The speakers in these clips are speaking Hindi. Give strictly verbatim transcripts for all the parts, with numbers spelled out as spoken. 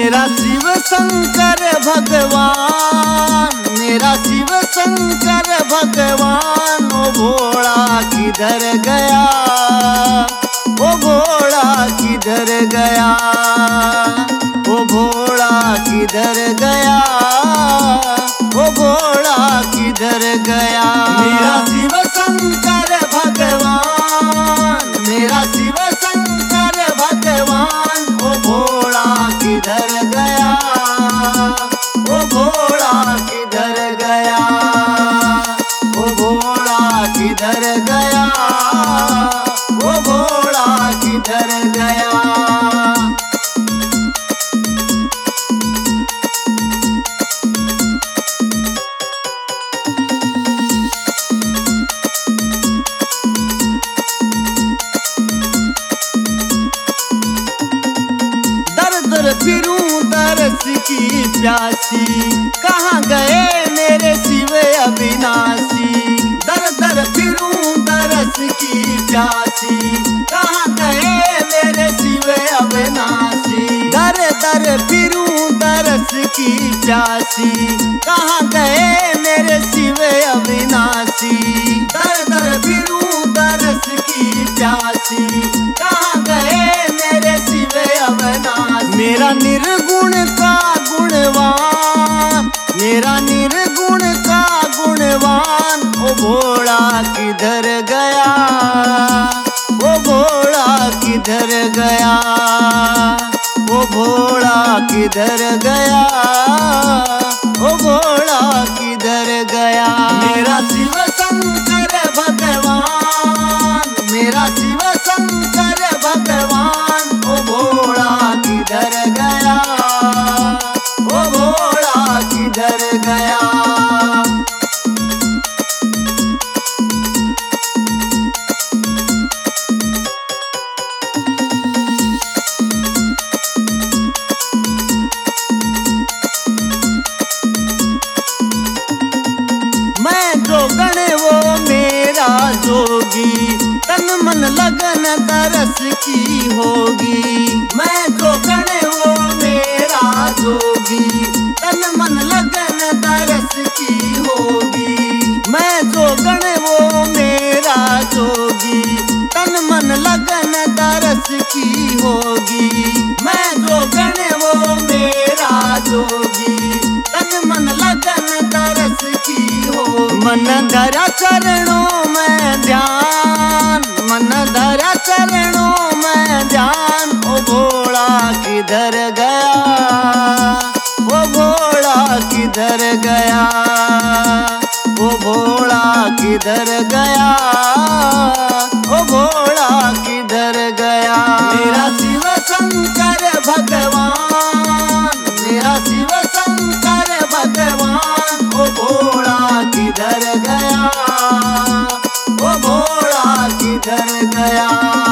मेरा शिव शंकर भगवान, मेरा शिव शंकर भगवान, ओ भोला किधर गया, ओ भोला किधर गया, ओ भोला किधर गया, ओ भोला किधर गया। मेरा शिव शंकर भगवान, मेरा शिव शंकर भगवान, ओ भोला किधर गया, ओ भोला किधर गया, ओ भोला किधर गया, ओ भोला किधर गया। दर फिरूं तरस की प्यासी, कहाँ गए मेरे शिव अविनाशी। दर दर फिरूं तरस की प्यासी, कहाँ गए मेरे शिव अविनाशी। दर दर फिरूं तरस की प्यासी, कहाँ गए मेरे शिव अविनाशी। दर दर फिरूं तरस की प्यासी, कहाँ गए मेरे शिव अविनाशी। मेरा निर्गुण का गुणवान, मेरा निर्गुण का गुणवान, ओ भोला किधर गया, ओ भोला किधर गया, ओ भोला किधर गया, ओ भोला किधर गया। मेरा शिव शंकर भगवान, मेरा शिव शंकर भगवान, ओ भोला किधर गया, ओ भोला किधर गया। मैं जोगण वो मेरा जोगी, तन मन लगन तरस की होगी। मैं जोगण वो मेरा जोगी, तन मन लगन तरस की होगी। मैं जोगण वो मेरा जोगी, तन मन लगन तरस की होगी। मैं जोगण वो मेरा जोगी, तन मन लगन तरस की हो। मन धरा चरणों में ध्यान, मन धरा चरणों में ध्यान, ओ भोला किधर गया, ओ भोला किधर गया, ओ भोला किधर गया, ओ भोला किधर गया। मेरा शिव शंकर भगवान, मेरा शिव शंकर भगवान, ओ भोला किधर गया, ओ भोला किधर गया।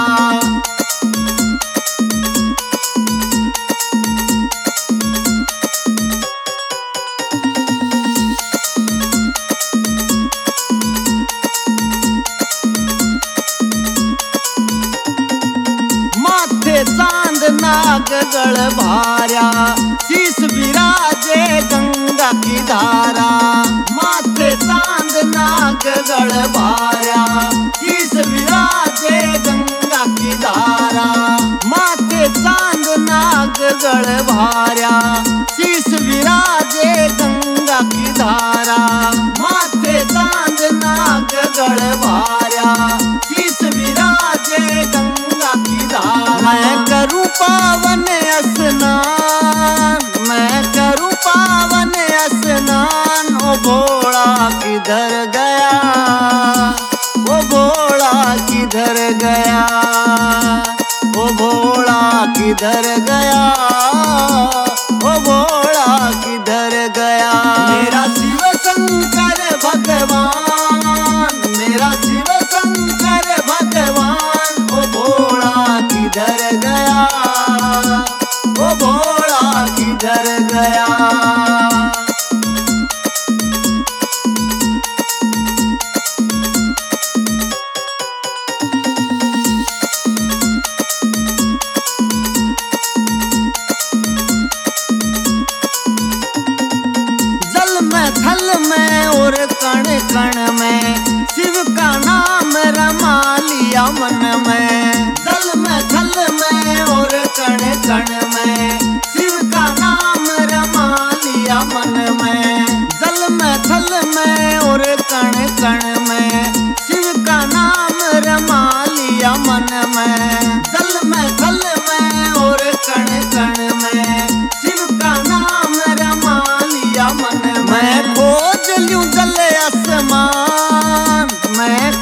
माथे चांद नाग गल भार्या, शीश विराजे गंगा की धारा। माथे चांद नाग गल भार्या, शीश विराजे गंगा की धारा। माथे चांद नाग गल भार्या, शीश विराजे गंगा की धारा। माथे चांद नाग गल भार्या, शीश विराजे गंगा की धारा। मैं करूँ पावन स्नान, मैं करूँ पावन स्नान, ओ भोला किधर गया, ओ भोला किधर गया, ओ भोला किधर गया, ओ भोला किधर गया। मेरा शिव शंकर भगवान, मेरा शिव शंकर भगवान, ओ भोला किधर गया, ओ भोला किधर गया।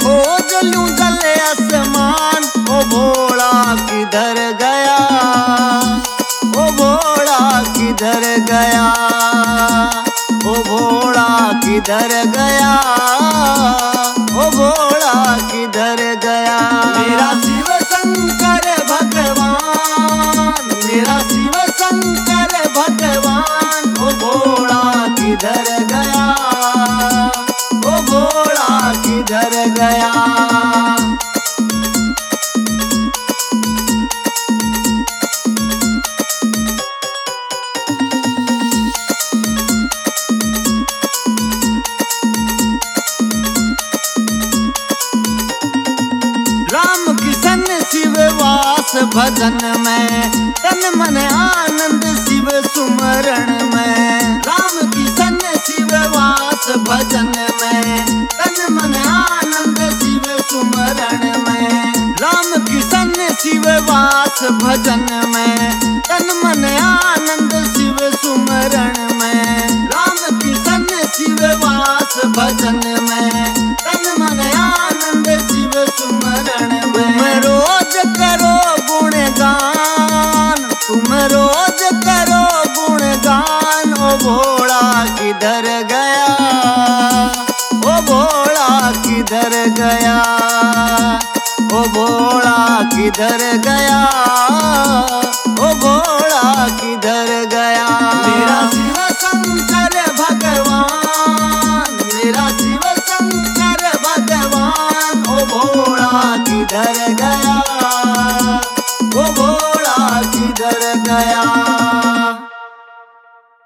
खोज लूं जले आसमान, ओ भोला किधर गया, ओ भोला किधर गया, ओ भोला किधर गया, ओ भोला किधर गया। मेरा शिव शंकर भगवान, मेरा शिव शंकर भगवान, ओ भोला किधर गया, ओ भोला किधर गया। राम किशन शिव वास भजन में, तन मन आनंद शिव सुमरण में। राम किशन शिव वास भजन में, तन मन आनंद शिव सुमरण में। राम किशन शिव वास भजन में, तन मन आनंद शिव सुमरण में। राम किशन शिव वास भजन में, तन मन आनंद शिव सुमरण में। तुम रोज करो गुणगान, तुम रोज करो गुणगान, ओ भोला किधर गया, ओ भोला किधर गया, ओ भोला किधर गया, ओ भोला किधर गया। मेरा शिव शंकर भगवान, मेरा शिव शंकर भगवान, ओ भोला किधर गया, ओ भोला किधर गया।